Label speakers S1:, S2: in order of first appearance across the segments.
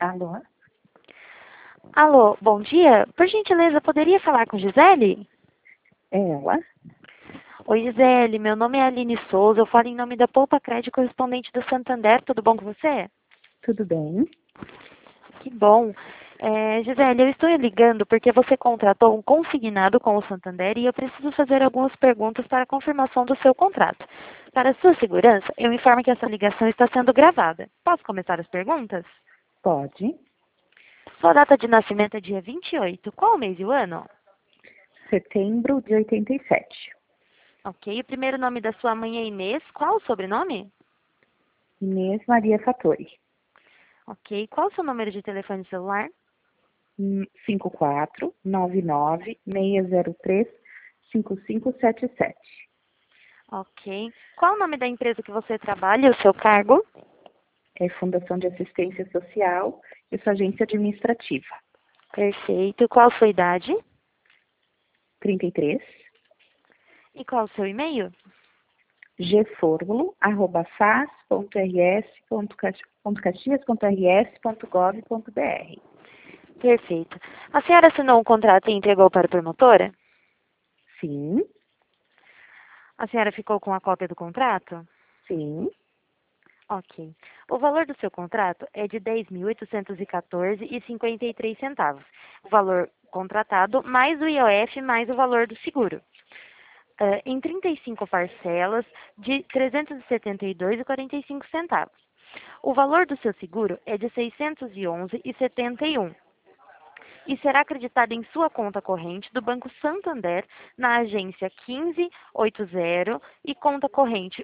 S1: Alô?
S2: Alô, bom dia. Por gentileza, poderia falar com Gisele?
S1: Ela?
S2: Oi, Gisele. Meu nome é Aline Souza. Eu falo em nome da Poupa Crédito correspondente do Santander. Tudo bom com você?
S1: Tudo bem?
S2: Que bom. Gisele, eu estou ligando porque você contratou um consignado com o Santander e eu preciso fazer algumas perguntas para a confirmação do seu contrato. Para sua segurança, eu informo que essa ligação está sendo gravada. Posso começar as perguntas?
S1: Pode.
S2: Sua data de nascimento é dia 28. Qual o mês e o ano?
S1: Setembro de 87.
S2: Ok. O primeiro nome da sua mãe é Inês. Qual o sobrenome?
S1: Inês Maria Fattori.
S2: Ok. Qual o seu número de telefone celular?
S1: 54-99-603-5577.
S2: Ok. Qual o nome da empresa que você trabalha e o seu cargo?
S1: É Fundação de Assistência Social e sua agência administrativa.
S2: Perfeito. Qual a sua idade?
S1: 33
S2: E qual o seu e-mail?
S1: gformulo@fas.rs.caxias.rs.gov.br.
S2: Perfeito. A senhora assinou um contrato e entregou para a promotora?
S1: Sim,
S2: A senhora ficou com a cópia do contrato?
S1: sim.
S2: Ok. O valor do seu contrato é de R$ 10.814,53. O valor contratado mais o IOF mais o valor do seguro. Em 35 parcelas de R$ 372,45. O valor do seu seguro é de R$ 611,71 e será acreditado em sua conta corrente do Banco Santander na agência 1580 e conta corrente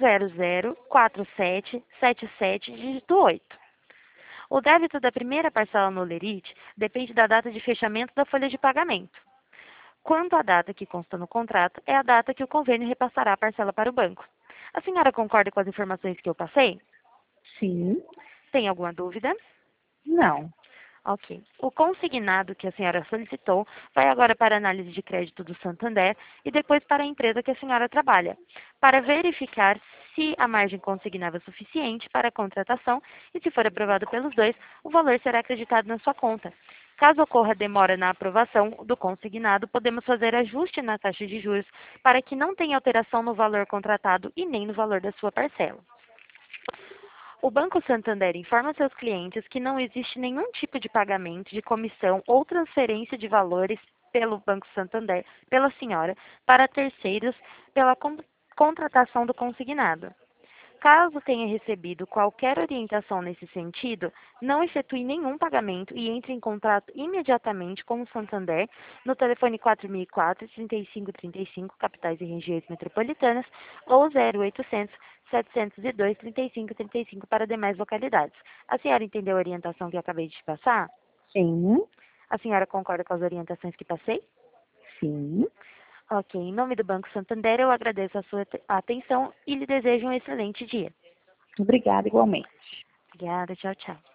S2: 1004777, dígito 8. O débito da primeira parcela no Lerite depende da data de fechamento da folha de pagamento. Quanto à data que consta no contrato, é a data que o convênio repassará a parcela para o banco. A senhora concorda com as informações que eu passei?
S1: Sim,
S2: Tem alguma dúvida?
S1: não.
S2: Ok. O consignado que a senhora solicitou vai agora para a análise de crédito do Santander e depois para a empresa que a senhora trabalha, para verificar se a margem consignável é suficiente para a contratação e, se for aprovado pelos dois, o valor será acreditado na sua conta. Caso ocorra demora na aprovação do consignado, podemos fazer ajuste na taxa de juros para que não tenha alteração no valor contratado e nem no valor da sua parcela. O Banco Santander informa seus clientes que não existe nenhum tipo de pagamento de comissão ou transferência de valores pelo Banco Santander, pela senhora, para terceiros pela contratação do consignado. Caso tenha recebido qualquer orientação nesse sentido, não efetue nenhum pagamento e entre em contato imediatamente com o Santander no telefone 4004-3535, capitais e regiões metropolitanas, ou 0800 702 3535 para demais localidades. A senhora entendeu a orientação que eu acabei de te passar?
S1: Sim,
S2: A senhora concorda com as orientações que passei?
S1: sim.
S2: Ok, em nome do Banco Santander, eu agradeço a sua atenção e lhe desejo um excelente dia.
S1: Obrigada igualmente.
S2: Obrigada, tchau, tchau.